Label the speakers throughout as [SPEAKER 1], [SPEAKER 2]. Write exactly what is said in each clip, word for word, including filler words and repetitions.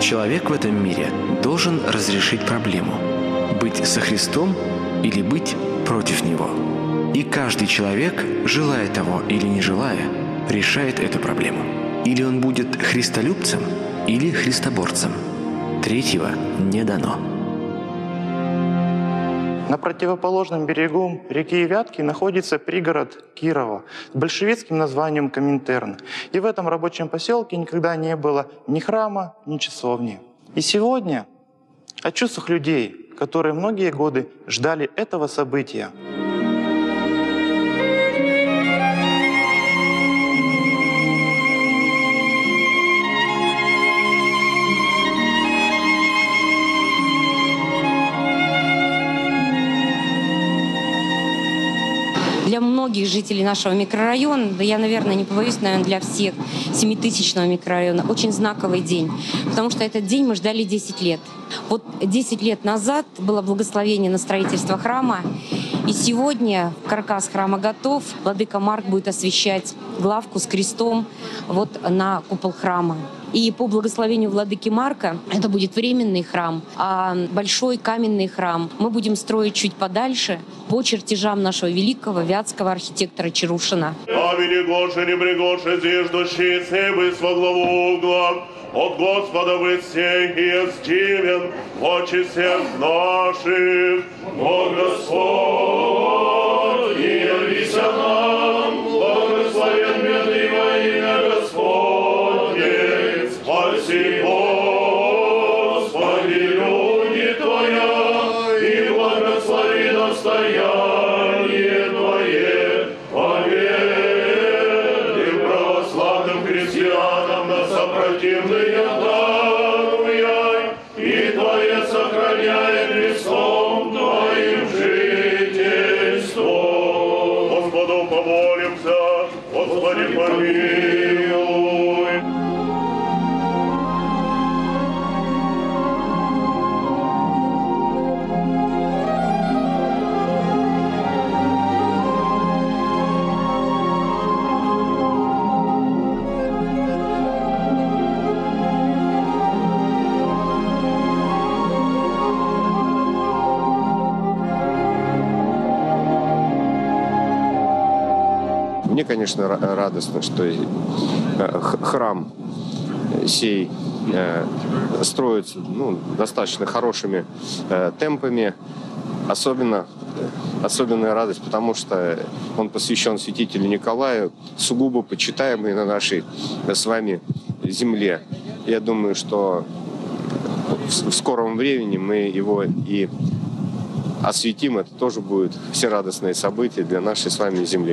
[SPEAKER 1] Человек в этом мире должен разрешить проблему – быть со Христом или быть против Него. И каждый человек, желая того или не желая, решает эту проблему. Или он будет христолюбцем, или христоборцем. Третьего не дано.
[SPEAKER 2] На противоположном берегу реки Вятки находится пригород Кирова с большевистским названием Коминтерн. И в этом рабочем поселке никогда не было ни храма, ни часовни. И сегодня о чувствах людей, которые многие годы ждали этого события.
[SPEAKER 3] Для многих жителей нашего микрорайона, да я, наверное, не побоюсь, наверное, для всех семитысячного микрорайона, очень знаковый день. Потому что этот день мы ждали десять лет. Вот десять лет назад было благословение на строительство храма. И сегодня каркас храма готов. Владыка Марк будет освящать главку с крестом вот на купол храма. И по благословению владыки Марка это будет временный храм, а большой каменный храм мы будем строить чуть подальше по чертежам нашего великого вятского архитектора Чарушина.
[SPEAKER 4] Аминь, Гоше, не пригоше, зиждущий цебыс во главу угла, от Господа вы сей и стивен, очи всех наших, о Господь, и явися нам, благословен бедный во имя Господне, спаси, Господи, люди Твоя, и благослови настояние Твое, победы православным христианам на сопротивные даруя, и Твое сохраняя Христом Твоим жительство. Господу помолимся, Господи помилуй.
[SPEAKER 5] Мне, конечно, радостно, что храм сей строится ну, достаточно хорошими темпами. Особенно, особенная радость, потому что он посвящен святителю Николаю, сугубо почитаемый на нашей с вами земле. Я думаю, что в скором времени мы его и осветим. Это тоже будет всерадостное событие для нашей с вами земли.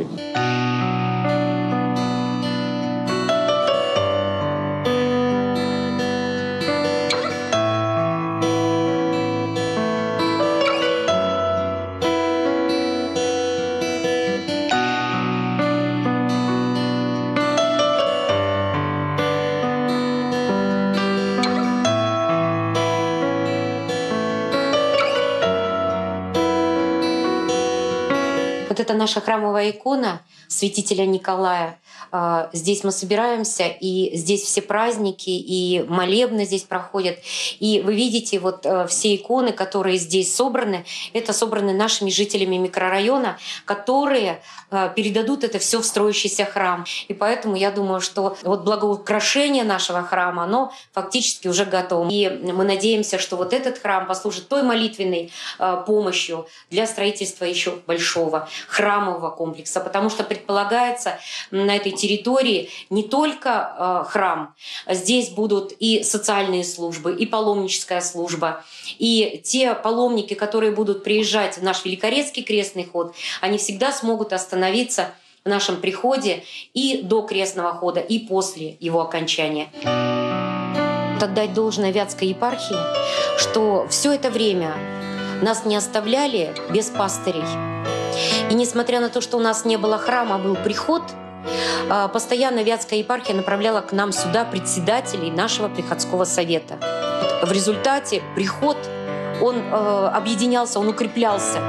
[SPEAKER 3] Вот это наша храмовая икона святителя Николая. Здесь мы собираемся, и здесь все праздники, и молебны здесь проходят. И вы видите, вот все иконы, которые здесь собраны, это собраны нашими жителями микрорайона, которые передадут это все в строящийся храм. И поэтому я думаю, что вот благоукрашение нашего храма, оно фактически уже готово. И мы надеемся, что вот этот храм послужит той молитвенной помощью для строительства еще большого храмового комплекса, потому что предполагается на этой территории не только э, храм, здесь будут и социальные службы, и паломническая служба, и те паломники, которые будут приезжать в наш Великорецкий крестный ход, они всегда смогут остановиться в нашем приходе и до крестного хода, и после его окончания. Отдать должное Вятской епархии, что все это время нас не оставляли без пастырей. И несмотря на то, что у нас не было храма, а был приход, постоянно Вятская епархия направляла к нам сюда председателей нашего приходского совета. В результате приход, он э, объединялся, он укреплялся.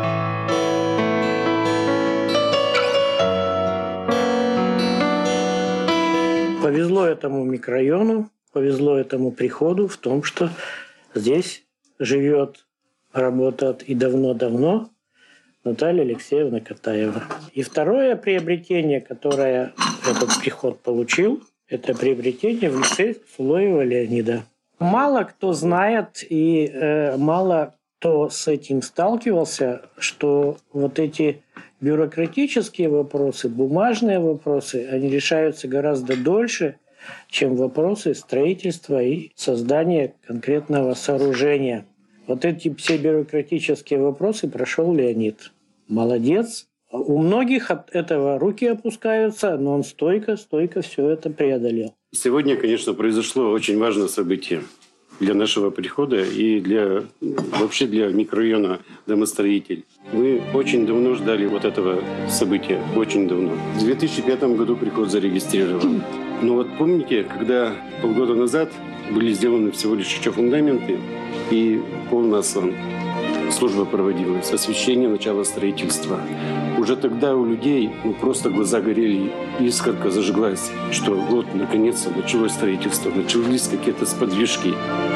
[SPEAKER 6] Повезло этому микрорайону, повезло этому приходу в том, что здесь живет, работает и давно-давно Наталья Алексеевна Катаева. И второе приобретение, которое этот приход получил, это приобретение в лице Филоева Леонида. Мало кто знает и э, мало кто с этим сталкивался, что вот эти бюрократические вопросы, бумажные вопросы, они решаются гораздо дольше, чем вопросы строительства и создания конкретного сооружения. Вот эти все бюрократические вопросы прошел Леонид. Молодец. У многих от этого руки опускаются, но он стойко, стойко все это преодолел.
[SPEAKER 7] Сегодня, конечно, произошло очень важное событие для нашего прихода и для, вообще для микрорайона «Домостроитель». Мы очень давно ждали вот этого события, очень давно. В две тысячи пятом году приход зарегистрирован. Но вот помните, когда полгода назад были сделаны всего лишь еще фундаменты и полный аслан. Служба проводилась, освещение начала строительства. Уже тогда у людей ну, просто глаза горели, искорка зажглась, что вот, наконец-то, началось строительство, начались какие-то сподвижки.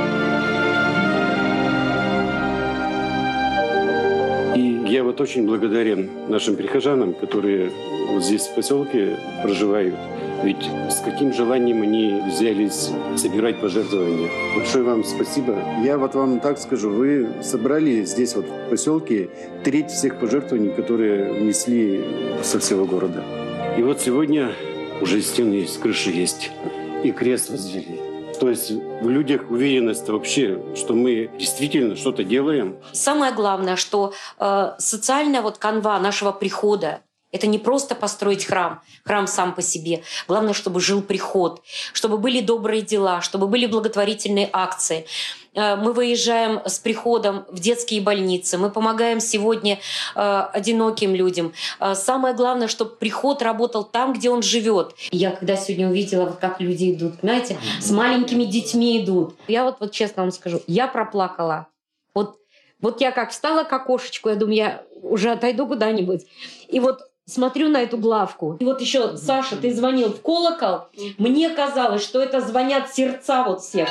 [SPEAKER 7] И я вот очень благодарен нашим прихожанам, которые вот здесь в поселке проживают. Ведь с каким желанием они взялись собирать пожертвования. Большое вам спасибо.
[SPEAKER 8] Я вот вам так скажу, вы собрали здесь вот в поселке треть всех пожертвований, которые внесли со всего города.
[SPEAKER 7] И вот сегодня уже стены есть, крыши есть, и крест возвели. То есть в людях уверенность вообще, что мы действительно что-то делаем.
[SPEAKER 3] Самое главное, что э, социальная вот канва нашего прихода, это не просто построить храм, храм сам по себе. Главное, чтобы жил приход, чтобы были добрые дела, чтобы были благотворительные акции. Мы выезжаем с приходом в детские больницы, мы помогаем сегодня одиноким людям. Самое главное, чтобы приход работал там, где он живет. Я когда сегодня увидела, вот как люди идут, знаете, с маленькими детьми идут. Я вот, вот честно вам скажу, я проплакала. Вот, вот я как встала к окошечку, я думаю, я уже отойду куда-нибудь. И вот смотрю на эту главку. И вот еще, Саша, ты звонил в колокол. Мне казалось, что это звонят сердца вот всех.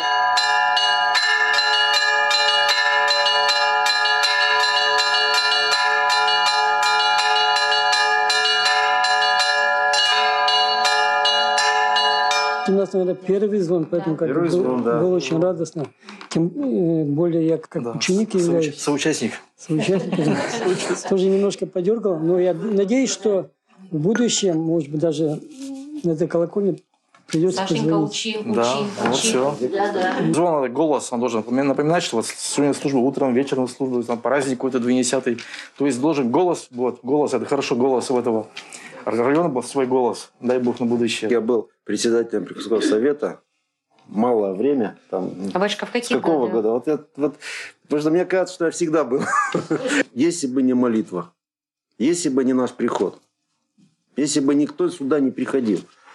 [SPEAKER 9] У нас, наверное, первый звон, поэтому как
[SPEAKER 10] первый
[SPEAKER 9] был,
[SPEAKER 10] звон, да.
[SPEAKER 9] было очень радостно. Тем более я как да. ученик являюсь.
[SPEAKER 10] Соучастник.
[SPEAKER 9] Соучастник. Тоже немножко подергал. Но я надеюсь, что в будущем, может быть, даже на этой колокольне придется
[SPEAKER 3] Сашенька,
[SPEAKER 9] позвонить.
[SPEAKER 3] учи, учи,
[SPEAKER 10] Да,
[SPEAKER 3] учи.
[SPEAKER 10] вот все.
[SPEAKER 3] Да, да.
[SPEAKER 10] Звон, голос, он должен напоминать, что вот сегодня служба утром, вечером служба, там, праздник какой-то двенадцатый. То есть должен голос, вот, голос, это хорошо, голос у этого района был свой голос, дай бог на будущее.
[SPEAKER 11] Я был председателем приходского совета малое время. Там,
[SPEAKER 3] а батюшка в какие
[SPEAKER 11] с какого
[SPEAKER 3] годы?
[SPEAKER 11] года? Вот это, вот, потому что мне кажется, что я всегда был. Если бы не молитва, если бы не наш приход, если бы никто сюда не приходил,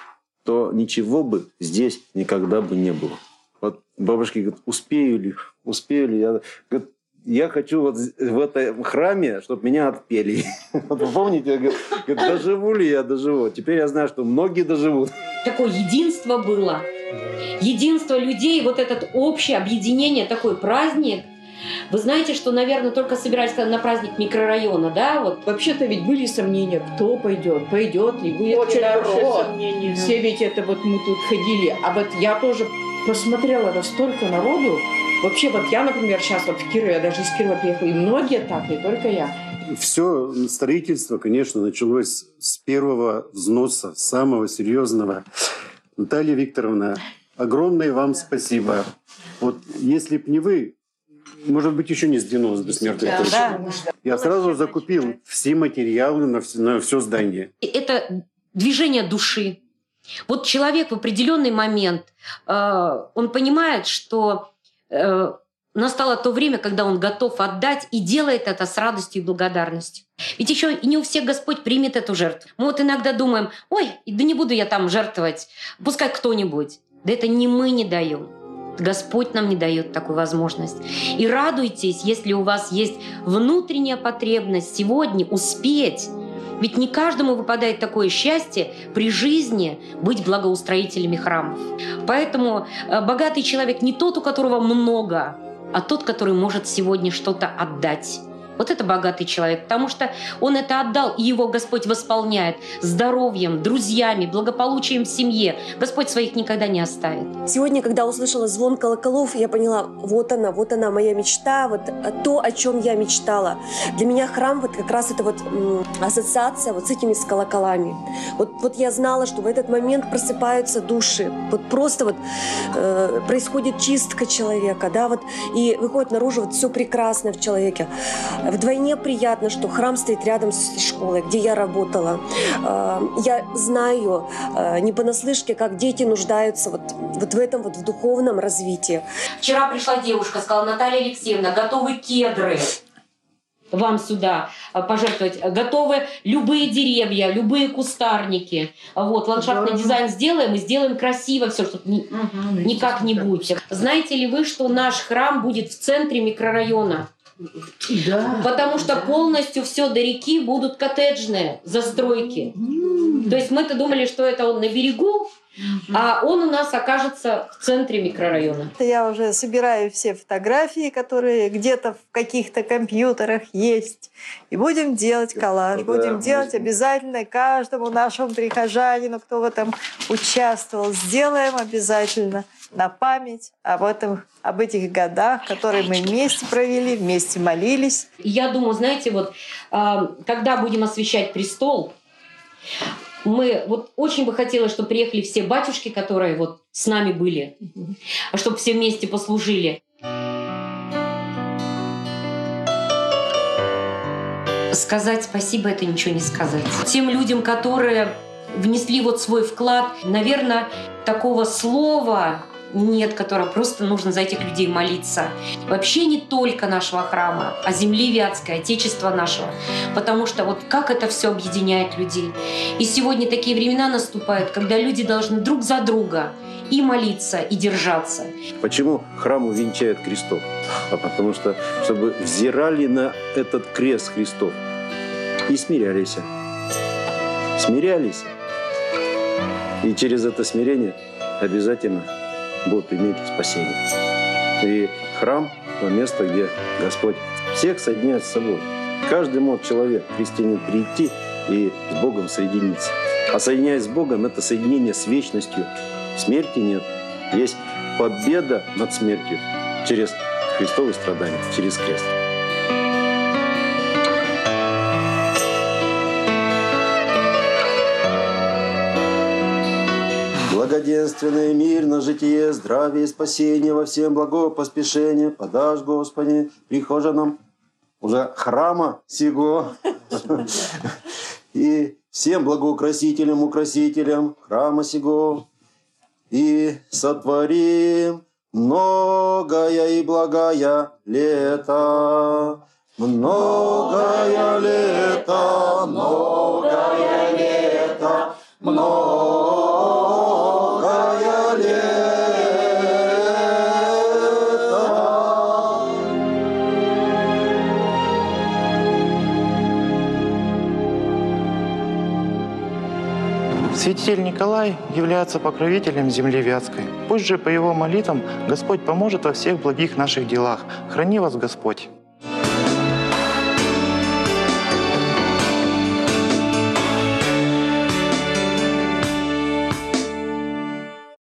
[SPEAKER 11] то ничего бы здесь никогда бы не было. Вот бабушки говорят, успею ли, успею ли. Я, говорят, я хочу вот в этом храме, чтобы меня отпели. Вот вы помните, говорят, доживу ли я, доживу. Теперь я знаю, что многие доживут.
[SPEAKER 3] Такое единство было. Единство людей, вот это общее объединение, такой праздник. Вы знаете, что, наверное, только собирались на праздник микрорайона, да? Вот.
[SPEAKER 12] Вообще-то ведь были сомнения, кто пойдет, пойдет ли, будет
[SPEAKER 13] Очень
[SPEAKER 12] ли народ.
[SPEAKER 13] сомнения.
[SPEAKER 12] Все ведь это вот мы тут ходили. А вот я тоже посмотрела, это столько народу. Вообще, вот я, например, сейчас вот в Кирове, я даже из Кирова приехала, и многие так, не только я.
[SPEAKER 8] Все строительство, конечно, началось с первого взноса, самого серьезного. Наталья Викторовна, огромное вам спасибо. Вот если б не вы, может быть, еще не сдвинулось бы с мертвой точки.
[SPEAKER 3] Да.
[SPEAKER 8] Я сразу закупил все материалы на все, на все здание.
[SPEAKER 3] Это движение души. Вот человек в определенный момент, э, он понимает, что э, настало то время, когда он готов отдать и делает это с радостью и благодарностью. Ведь еще и не у всех Господь примет эту жертву. Мы вот иногда думаем, ой, да не буду я там жертвовать, пускай кто-нибудь. Да это не мы не даем. Господь нам не дает такую возможность. И радуйтесь, если у вас есть внутренняя потребность сегодня успеть Ведь не каждому выпадает такое счастье при жизни быть благоустроителями храмов. Поэтому богатый человек не тот, у которого много, а тот, который может сегодня что-то отдать. Вот это богатый человек, потому что он это отдал, и его Господь восполняет здоровьем, друзьями, благополучием в семье. Господь своих никогда не оставит.
[SPEAKER 13] Сегодня, когда услышала звон колоколов, я поняла, вот она, вот она, моя мечта, вот то, о чем я мечтала. Для меня храм вот как раз это вот м, ассоциация вот с этими с колоколами. Вот, вот я знала, что в этот момент просыпаются души, вот просто вот э, происходит чистка человека, да, вот и выходит наружу вот все прекрасное в человеке. Вдвойне приятно, что храм стоит рядом с школой, где я работала. Я знаю не понаслышке, как дети нуждаются вот, вот в этом вот в духовном развитии.
[SPEAKER 3] Вчера пришла девушка, сказала: Наталья Алексеевна, готовы кедры вам сюда пожертвовать, готовы любые деревья, любые кустарники. Вот, ландшафтный да. дизайн сделаем и сделаем красиво все, чтобы ни, угу, никак не будете. Знаете ли вы, что наш храм будет в центре микрорайона? Да, потому что да. полностью все до реки будут коттеджные застройки. Mm. То есть мы-то думали, что это он на берегу, mm-hmm. а он у нас окажется в центре микрорайона.
[SPEAKER 14] Я уже собираю все фотографии, которые где-то в каких-то компьютерах есть. И будем делать коллаж. Да, будем да, делать можно. Обязательно каждому нашему прихожанину, кто в этом участвовал. Сделаем обязательно на память об, этом, об этих годах, которые мы вместе провели, вместе молились.
[SPEAKER 3] Я думаю, знаете, вот когда будем освящать престол, мы вот очень бы хотелось, чтобы приехали все батюшки, которые вот с нами были, чтобы все вместе послужили. Сказать спасибо — это ничего не сказать. Тем людям, которые внесли вот свой вклад, наверное, такого слова нет, которое просто нужно за этих людей молиться. Вообще не только нашего храма, а земли Вятской, Отечества нашего. Потому что вот как это все объединяет людей. И сегодня такие времена наступают, когда люди должны друг за друга и молиться, и держаться.
[SPEAKER 11] Почему храм увенчает крестов? А потому что, чтобы взирали на этот крест Христов и смирялись. Смирялись. И через это смирение обязательно будут иметь спасение. И храм – то место, где Господь всех соединяет с собой. Каждый может человек, христианин, прийти и с Богом соединиться. А соединяясь с Богом – это соединение с вечностью. Смерти нет. Есть победа над смертью через Христовые страдания, через крест. Благоденственное, мирное житие, здравие и спасение во всем благое поспешение подашь, Господи, прихожанам уже храма сего и всем благоукрасителям, украсителям храма сего, и сотворим многое и благое лето, многое лето, многое лето, многое.
[SPEAKER 2] Святитель Николай является покровителем земли Вятской. Пусть же по его молитвам Господь поможет во всех благих наших делах. Храни вас Господь!